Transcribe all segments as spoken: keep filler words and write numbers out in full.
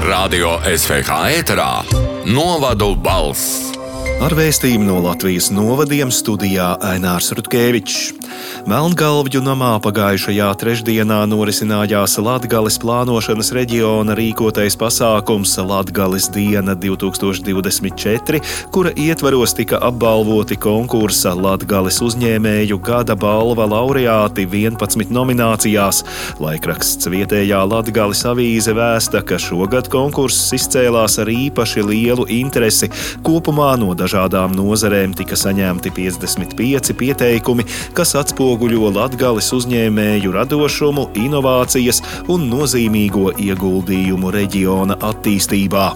Radio S V H ēterā Novadu balss. Ar vēstījumu no Latvijas novadiem studijā Ainārs Rutkevičs. Melngalvju namā pagājušajā trešdienā norisinājās Latgales plānošanas reģiona rīkotais pasākums Latgales diena divi tūkstoši divdesmit četri, kura ietvaros tika apbalvoti konkursa Latgales uzņēmēju gada balva laureāti vienpadsmit nominācijās. Laikraksts Vietējā Latgales avīze vēsta, ka šogad konkurss izcēlās ar īpaši lielu interesi. Kopumā no dažādām nozarēm tika saņemti piecdesmit pieci pieteikumi, kas atspoguļo Latgales uzņēmēju radošumu, inovācijas un nozīmīgo ieguldījumu reģiona attīstībā.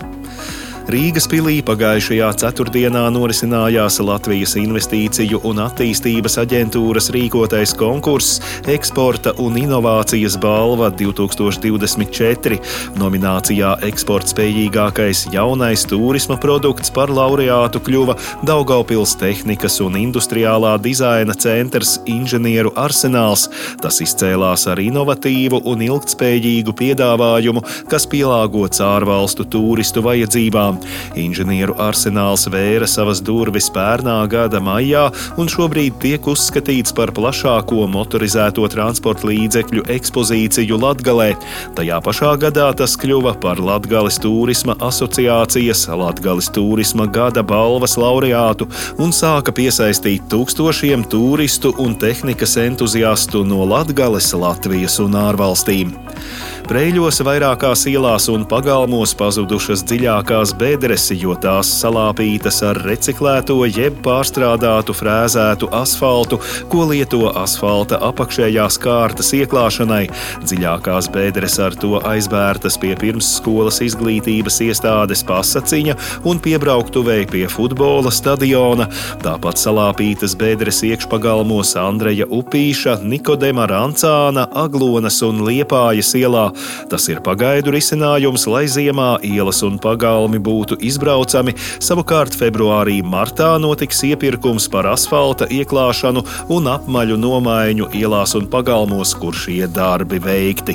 Rīgas pilī pagājušajā ceturtdienā norisinājās Latvijas Investīciju un attīstības aģentūras rīkotais konkurss Eksporta un inovācijas balva divi tūkstoši divdesmit četri. Nominācijā eksportspējīgākais jaunais turisma produkts par laureātu kļuva Daugavpils tehnikas un industriālā dizaina centrs Inženieru arsenāls. Tas izcēlās ar inovatīvu un ilgtspējīgu piedāvājumu, kas pielāgots ārvalstu turistu vajadzībām. Inženieru arsenāls vēra savas durvis pērnā gada maijā un šobrīd tiek uzskatīts par plašāko motorizēto transporta līdzekļu ekspozīciju Latgalē. Tajā pašā gadā tas kļuva par Latgales turisma asociācijas Latgales turisma gada balvas laureātu un sāka piesaistīt tūkstošiem turistu un tehnikas entuziastu no Latgales, Latvijas un ārvalstīm. Preiļos vairākās ielās un pagalmos pazudušas dziļākās bedres, jo tās salāpītas ar reciklēto jeb pārstrādātu frēzētu asfaltu, ko lieto asfalta apakšējās kārtas ieklāšanai. Dziļākās bedres ar to aizbērtas pie pirmsskolas izglītības iestādes Pasaciņa un piebrauktuvei pie futbola stadiona. Tāpat salāpītas bedres iekšpagalmos Andreja Upīša, Nikodema Rancāna, Aglonas un Liepājas ielā. Tas ir pagaidu risinājums, lai ziemā ielas un pagalmi būtu izbraucami. Savukārt februārī martā notiks iepirkums par asfalta ieklāšanu un apmaļu nomaiņu ielās un pagalmos, kur šie darbi veikti.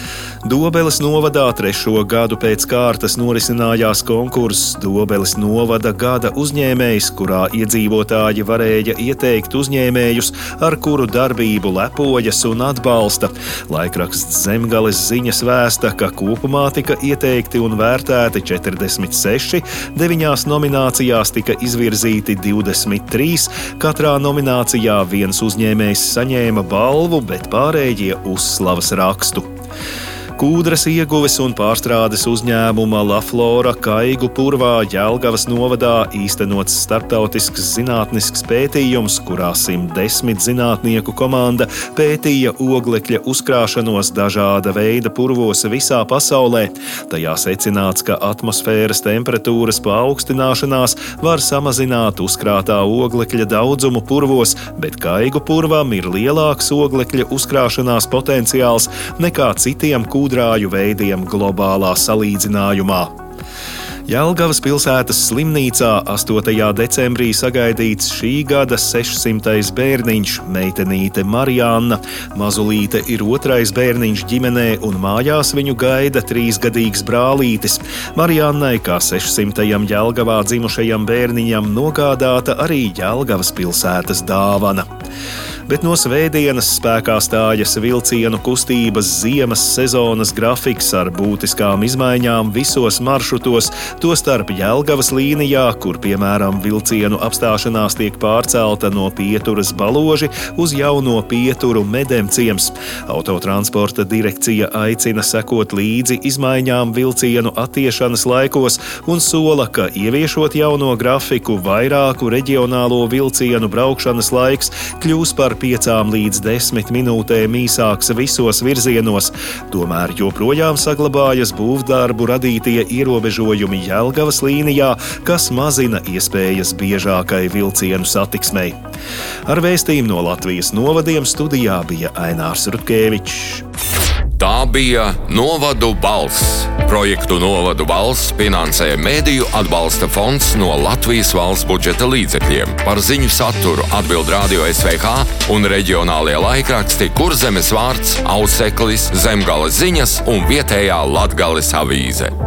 Dobeles novadā trešo gadu pēc kārtas norisinājās konkurss Dobeles novada gada uzņēmējs, kurā iedzīvotāji varēja ieteikt uzņēmējus, ar kuru darbību lepojas un atbalsta. Laikraksts Zemgales ziņas vēsta, ka kopumā tika ieteikti un vērtēti četrdesmit seši, deviņās nominācijās tika izvirzīti divdesmit trīs, katrā nominācijā viens uzņēmējs saņēma balvu, bet pārējie uzslavas rakstu. Kūdras ieguves un pārstrādes uzņēmuma Laflora Kaigu purvā Jelgavas novadā īstenots starptautisks zinātnisks pētījums, kurā simt desmit zinātnieku komanda pētīja oglekļa uzkrāšanos dažāda veida purvos visā pasaulē. Tajā secināts, ka atmosfēras temperatūras paaugstināšanās var samazināt uzkrātā oglekļa daudzumu purvos, bet Kaigu purvam ir lielāks oglekļa uzkrāšanās potenciāls nekā citiem kūdras Kūdrāju veidiem globālā salīdzinājumā. Jelgavas pilsētas slimnīcā astotajā decembrī sagaidīts šī gada sešsimtais bērniņš, meitenīte Marianna. Mazulīte ir otrais bērniņš ģimenē un mājās viņu gaida trīsgadīgs brālītis. Mariannai, kā sešsimtajam Jelgavā dzimušajam bērniņam, nogādāta arī Jelgavas pilsētas dāvana. Bet no svētdienas spēkā stājas vilcienu kustības ziemas sezonas grafiks ar būtiskām izmaiņām visos maršrutos, tostarp Jelgavas līnijā, kur, piemēram, vilcienu apstāšanās tiek pārcelta no Pieturas Baloži uz jauno Pieturu Medemciems. Autotransporta direkcija aicina sekot līdzi izmaiņām vilcienu attiešanas laikos un sola, ka ieviešot jauno grafiku, vairāku reģionālo vilcienu braukšanas laiks kļūs par piecām līdz desmit minūtēm īsāks visos virzienos. Tomēr joprojām saglabājas būvdarbu radītie ierobežojumi Jelgavas līnijā, kas mazina iespējas biežākai vilcienu satiksmei. Ar vēstījumu no Latvijas novadiem studijā bija Ainārs Rutkevičs. Tā bija Novadu balss. Projektu Novadu balss finansē Mediju atbalsta fonds no Latvijas valsts budžeta līdzekļiem. Par ziņu saturu atbild Radio S V H un reģionālie laikraksti Kurzemes vārds, Auseklis, Zemgales ziņas un vietējā Latgales avīze.